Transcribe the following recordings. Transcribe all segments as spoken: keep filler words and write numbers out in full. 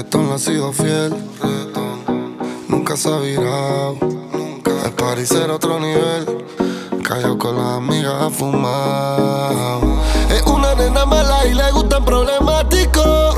reggaetón le ha sido fiel. Nunca se ha virado. El party será otro nivel. Callao con las amigas a fumar. Es una nena mala y le gustan problemáticos.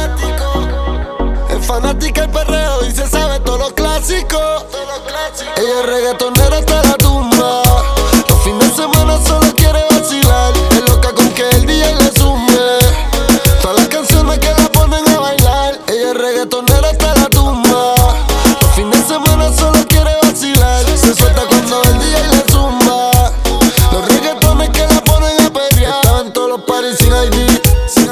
Es fanática del perreo y se sabe todos los clásicos. Ella es reggaetonera hasta la tumba. Los fines de semana solo quiere vacilar. Es loca con que el D J le sume todas las canciones que la ponen a bailar. Ella es reggaetonera hasta la tumba. Los fines de semana solo quiere vacilar. Se suelta cuando el D J le zumba los reggaetones que la ponen a perrear. Estaba en todos los parties sin I D,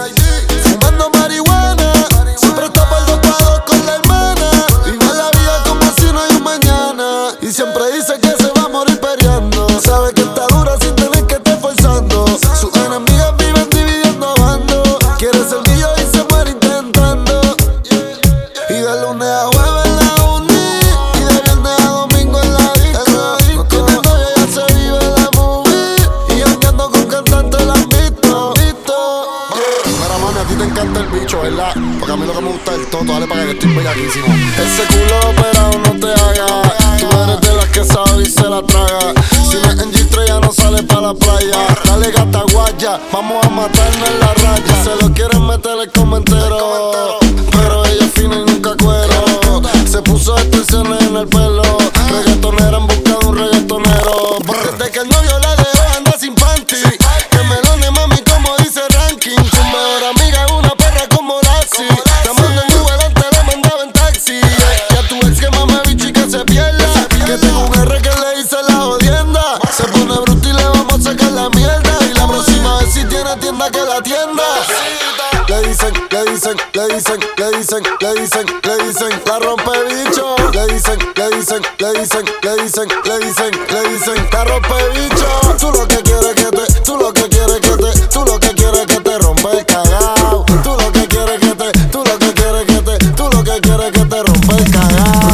fumando marihuana. Siempre está por dos para dos con la hermana. Vive la vida como si no hay un mañana. Y siempre dice que se va a morir perreando. Sabe que está dura sin tener que estar forzando. Sus enemigas viven dividiendo bandos. Quiere ser mío y se muere intentando. Y de lunes a jueves en la uni, y de viernes a domingo en la disco. No tiene novia, ya se vive la movie. Y andando con cantantes la han visto. Mira, mami, a ti te encanta el bicho, ¿verdad? Porque a mí lo que me gusta es el toto. Dale para que estoy bellaquísimo. Ese culo operado no te haga. Tú eres de las que sabe y se la traga. Si no es en G tres ya no sale pa' la playa. Dale gata guaya, vamos a matarnos en la raya. Se lo quieren meter el comentero, pero ella es fina y nunca cuero. Se puso extensiones en el pelo. Reggaetonera en busca de un reggaetonero. Desde que el novio la dejó anda sin panty. Que me done mami como dice ranking. Tu mejor amiga es una perra como Lassie. Te mando en Uber, antes la mandaba en taxi. Y a tu ex que mame bicho y que se pierda. Que tengo un R que le hice la jodienda. Se pone bruto y le vamos a sacar la mierda. Y la próxima vez si tiene tienda que la tienda. Le dicen, le dicen, le dicen, le dicen, le dicen, le dicen, la rompe bicho. Le dicen, le dicen, le dicen, le dicen, le dicen, le dicen, la rompe bicho. Tú lo que quieres que te, tú lo que quieres que te, tú lo que quieres que te rompe el cagao. Tú lo que quieres que te, tú lo que quieres que te, tú lo que quieres que te rompe el cagao.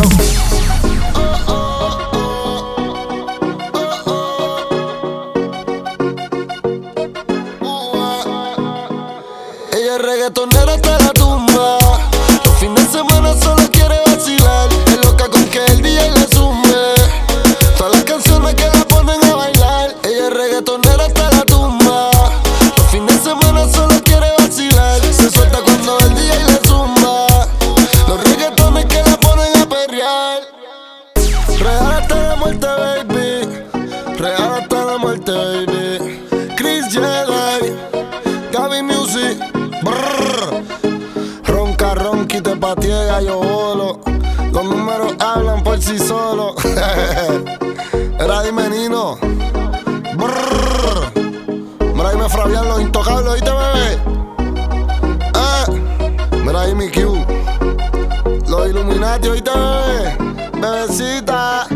Ella es reggaetonera hasta la tumba. Los fines de semana solo quiere vacilar. Es loca con que el D J le sume todas las canciones que la ponen a bailar. Ella es reggaetonera hasta la tumba. Los fines de semana solo quiere vacilar. Se suelta cuando el D J le zumba los reggaetones que la ponen a perrear. Real hasta la muerte, baby. Real hasta la muerte, baby. Chris Jedi, Gaby Music. Brrr. Ronca, ronqui, te patiega, yo bolo. Los números hablan por sí solos. Era dime Nino. Brrr. Mira ahí me Fabián, los intocables, ¿oíste, bebé? Ah. Mira ahí mi Q. Los Illuminati, ¿oíste, bebé? Bebecita.